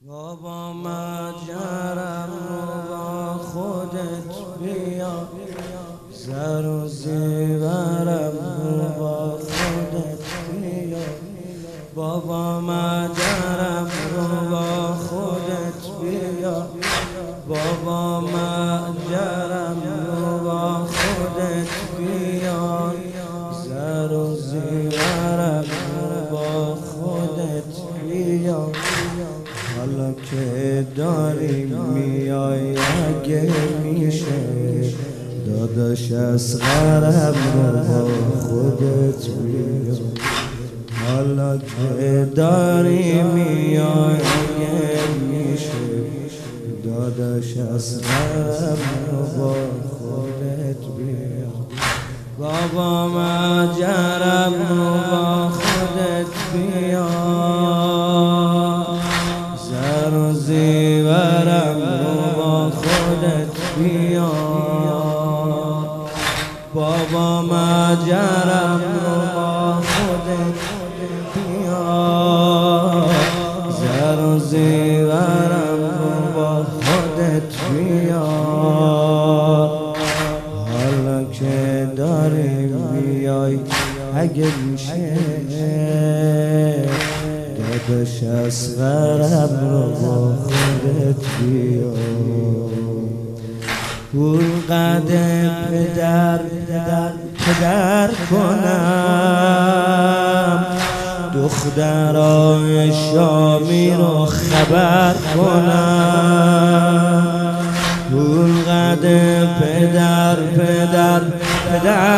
بابا مجرم رو با خودت بیا، زر و زیورم رو با خودت بیا. بابا مجرم رو با خودت بیا، بابا مجرم رو با خودت بیا، زر و زیورم رو با خودت بیا. حالا که داری میای اگه میشه داداش اصغرم رو با خودت بیا. حالا که داری میای اگه میشه داداش اصغرم رو با خودت بیا. بابا مجرم رو با خودت بیا، زر و زیورم رو با خودت بیا. بابا مجرم رو با خودت بیا، زر و زیورم رو با خودت بیا. حالا که داری بیای اگه میشه داداش اصغرم رو با خودت بیا. پول قده پدر کنم، دخترای شامی رو خبر کنم. پول قده پدر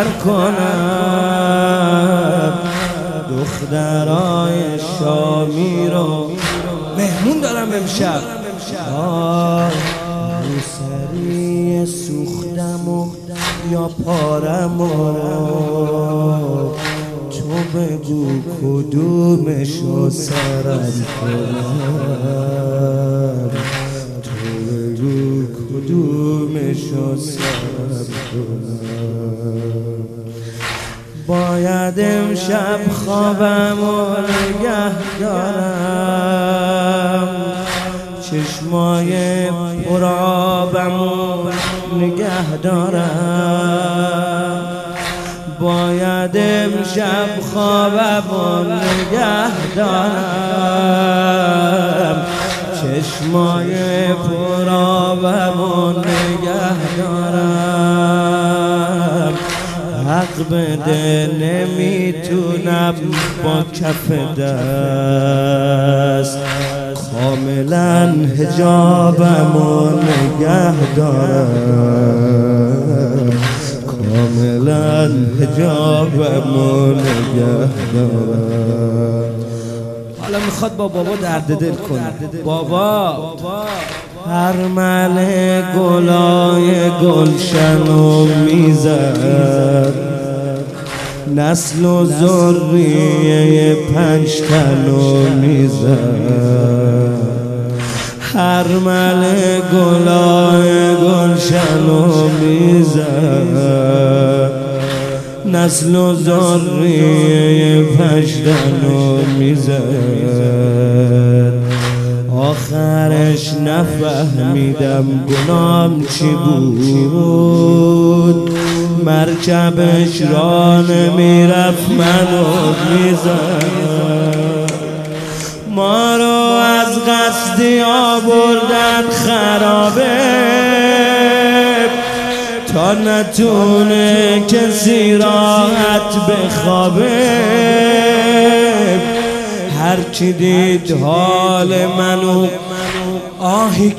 کنم، دخترای شامی رو مهمون دارم امشب. روسری سوختم و یا پارم و تو بگو کدومشو سرم کنم، تو بگو کدومشو سرم کنم. باید امشب خوابم و نگه دارم، چشمای پرآبم و نگه دارم. باید امشب خوابم و نگه دارم، چشمای پرآبم و نگه دارم. حق بده نمیتونم با کف دست کاملا حجابمو نگه دارم، کاملا حجابمو نگه دارم. حالا میخواد با بابا درد دل کنه. بابا هرمل گلای گلشنو میزد، نسل و ذریه 5 تنو میزد. هرمل گلای گلشنو میزد، نسل و ذریه 5 تنو میزد. آخرش نفهمیدم گنام چی بود، مرکبش را نمیرفت منو میزد. ما رو از قصدی آوردن خرابه تا نتونه کسی راحت بخوابه. هر کی دید حال منو آهی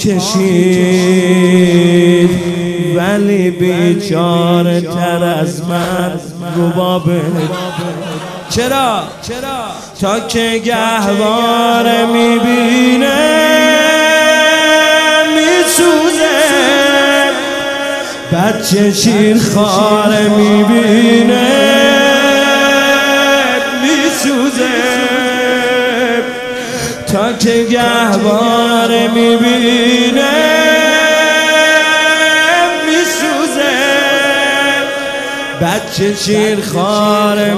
کشید، ولی بیچاره تر از من ربابه. چرا؟ تا که گهواره میبینه میسوزه، بچه شیرخواره میبینه میسوزه. تا که گهواره میبینه میسوزه، بچه شیرخواره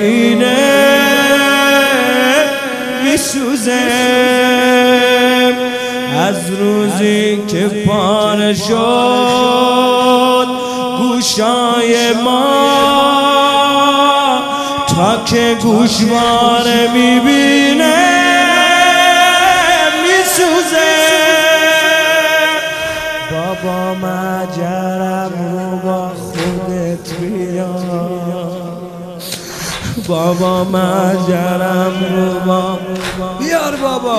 میبینه میسوزه. از روزی که پاره شد گوشای ما تا که گوشواره میبینه میسوزه. بابا مجرم رو با خودت بیار، بابا مجرم رو با بیار بابا،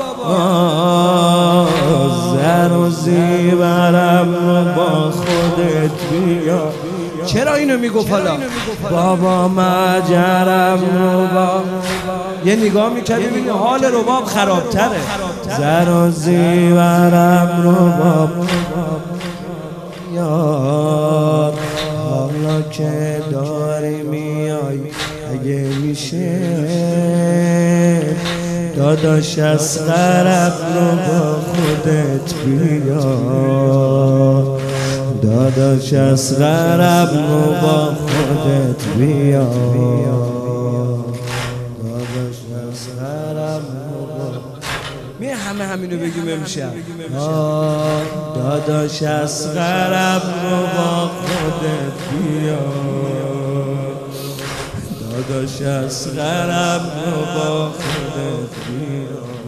زر و زیورم رو با خودت بیار. چرا اینو میگفت حالا؟ بابا مجرم رو با یه نگاه میکرد ببینی حال رباب خرابتره. زر و زیورم رو با یار، حالا که داری میای اگه میشه داداش اصغرم رو با خودت بیار، داداش اصغرم رو با خودت بیار، داداش اصغرم رو با همه همینو بگیم امشب. داداش اصغرم رو با خودت بیار، داداش اصغرم رو با خودت بیار.